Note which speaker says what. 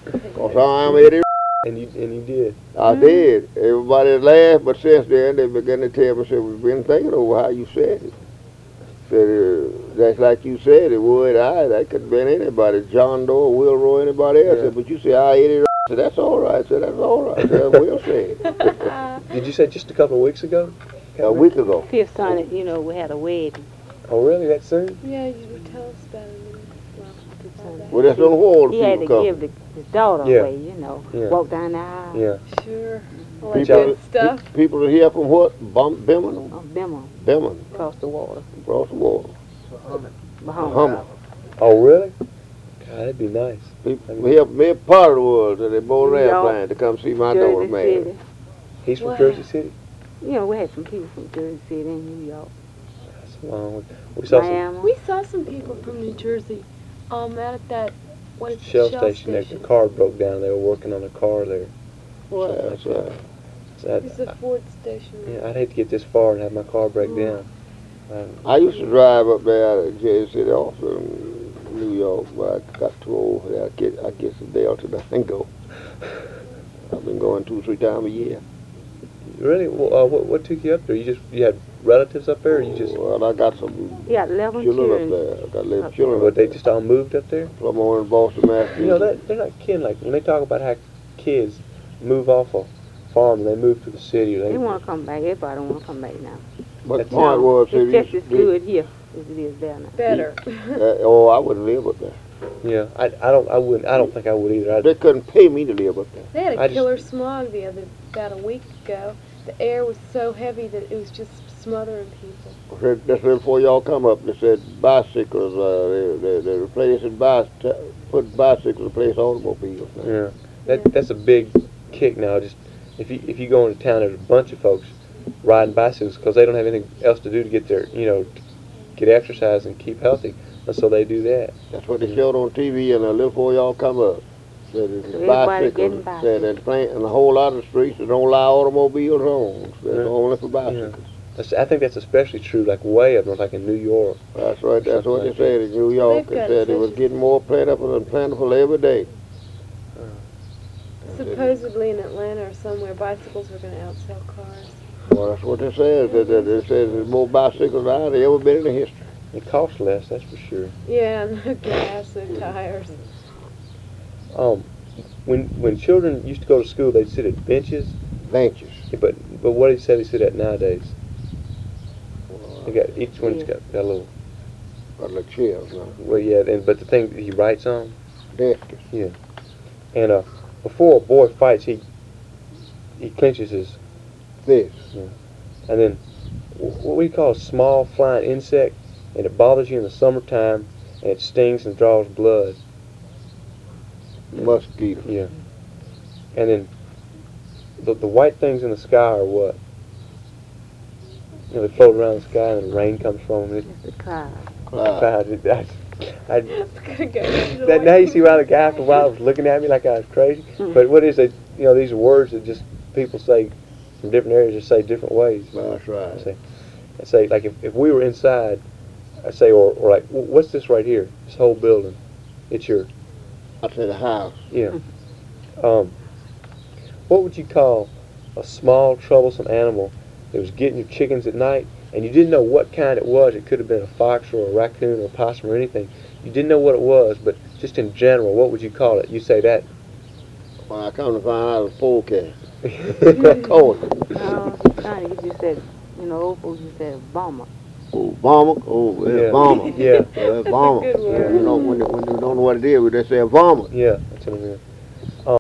Speaker 1: Cause I am Eddie.
Speaker 2: And you did.
Speaker 1: I did. Everybody laughed, but since then they began to tell me, said, we've been thinking over how you said it. Said, that's like you said it would. That could have been anybody, John Doe, Will Roy, anybody else.
Speaker 2: Yeah.
Speaker 1: Said, but you say, I Eddie. I said, that's all right. I said, that's all right. I said, Will said.
Speaker 2: Did you say just a couple of weeks ago?
Speaker 1: A week ago.
Speaker 3: Fifth son, we had a wedding.
Speaker 2: Oh, really? That soon?
Speaker 4: Yeah, you would tell us about it.
Speaker 1: Well, that's on hold.
Speaker 3: He had to give his daughter away,
Speaker 2: Yeah.
Speaker 3: walk down the aisle.
Speaker 2: Yeah.
Speaker 4: Sure. All
Speaker 1: People,
Speaker 4: that good stuff.
Speaker 1: People are here from what? Birmingham?
Speaker 3: Bimmer, across the water.
Speaker 1: Across the water.
Speaker 3: Bahama.
Speaker 2: Oh, really? God, that'd be nice.
Speaker 1: We have me part of the world, and they both
Speaker 3: New York,
Speaker 1: airplane to come see my daughter
Speaker 3: Jersey
Speaker 1: married.
Speaker 3: City.
Speaker 2: He's from
Speaker 4: Wow.
Speaker 2: Jersey City?
Speaker 3: We had some people from Jersey City and New York.
Speaker 2: That's a long way. We saw some
Speaker 3: Miami.
Speaker 4: We saw some people from New Jersey out at that
Speaker 2: Shell station there. The car broke down. They were working on a car there.
Speaker 3: What?
Speaker 1: That's right.
Speaker 2: So
Speaker 4: It's a Ford station.
Speaker 2: yeah, I'd hate to get this far and have my car break down.
Speaker 1: I used to drive up there at Jersey City also in New York, but I got too old for that. I guess the Delta doesn't go. I've been going 2-3 times a year.
Speaker 2: Really? Well, what took you up there? You had relatives up there, or you just?
Speaker 1: Well, I got some
Speaker 3: He got 11
Speaker 1: children up
Speaker 3: children.
Speaker 1: there. I got 11 children
Speaker 2: But
Speaker 1: up
Speaker 2: they
Speaker 1: there.
Speaker 2: just all moved up there?
Speaker 1: From over in Boston, Massachusetts.
Speaker 2: You know, they're not kidding. Like, when they talk about how kids move off a farm and they move to the city, or
Speaker 3: They want to come back. Everybody want to come back now.
Speaker 1: But the
Speaker 2: That's
Speaker 1: point was,
Speaker 3: It's just as good here as it is there now.
Speaker 4: Better.
Speaker 1: I wouldn't live up there.
Speaker 2: yeah, I don't think I would either.
Speaker 1: They couldn't pay me to live up there.
Speaker 4: They had
Speaker 2: I
Speaker 4: a
Speaker 2: just-
Speaker 4: killer smog about a week ago. The air was so heavy that it was just smothering people.
Speaker 1: That's before y'all come up. They said bicycles. They're replacing put bicycles to replace automobiles now.
Speaker 2: Yeah, that's a big kick now. Just if you go into town, there's a bunch of folks riding bicycles because they don't have anything else to do to get their get exercise and keep healthy, and so they do that.
Speaker 1: That's what they showed on TV, and a little before y'all come up. Said it's
Speaker 3: So everybody getting
Speaker 1: bicycles. Said that plant in a whole lot of streets that don't allow automobiles on. So it's
Speaker 2: Yeah.
Speaker 1: only for bicycles.
Speaker 2: I think that's especially true, like way up north, like in New York.
Speaker 1: That's right. That's what they
Speaker 2: Something
Speaker 1: said in New York.
Speaker 4: They've
Speaker 1: They
Speaker 4: got
Speaker 1: said it was
Speaker 4: such-
Speaker 1: getting more plentiful every day.
Speaker 4: Supposedly in Atlanta or somewhere, bicycles were going to outsell cars.
Speaker 1: Well, that's what they said. They said there's more bicycles out there ever been in the history.
Speaker 2: It costs less, that's for sure.
Speaker 4: Yeah, no gas, no tires.
Speaker 2: When children used to go to school, they'd sit at benches.
Speaker 1: Benches.
Speaker 2: But what did he say they sit at nowadays? They got each one's got a little.
Speaker 1: Got like chairs now.
Speaker 2: Well, yeah, but the thing that he writes on.
Speaker 1: Desks.
Speaker 2: Yeah. And before a boy fights, he clenches his.
Speaker 1: This.
Speaker 2: And then what we call a small flying insect, and it bothers you in the summertime, and it stings and draws blood.
Speaker 1: Mosquito.
Speaker 2: Yeah. And then the white things in the sky are what? They float around the sky and the rain comes from them.
Speaker 3: It's the cloud.
Speaker 1: Cloud.
Speaker 2: Now you see why the guy after a while was looking at me like I was crazy. But what is it? These are words that just people say from different areas, just say different ways.
Speaker 1: That's right.
Speaker 2: I say like if we were inside, I say or like what's this right here? This whole building, it's your
Speaker 1: I said a house.
Speaker 2: yeah. What would you call a small troublesome animal that was getting your chickens at night, and you didn't know what kind it was? It could have been a fox or a raccoon or a possum or anything. You didn't know what it was, but just in general, what would you call it? You say that.
Speaker 1: When I come to find out, it was polecat. Cold.
Speaker 3: You just said, old folks just said bomber.
Speaker 1: Oh, vomit. Oh, yeah,
Speaker 2: Yeah.
Speaker 1: vomit.
Speaker 2: Yeah.
Speaker 1: Vomit.
Speaker 4: Good word.
Speaker 1: When they don't know what it is, they say vomit.
Speaker 2: Yeah, that's what I mean.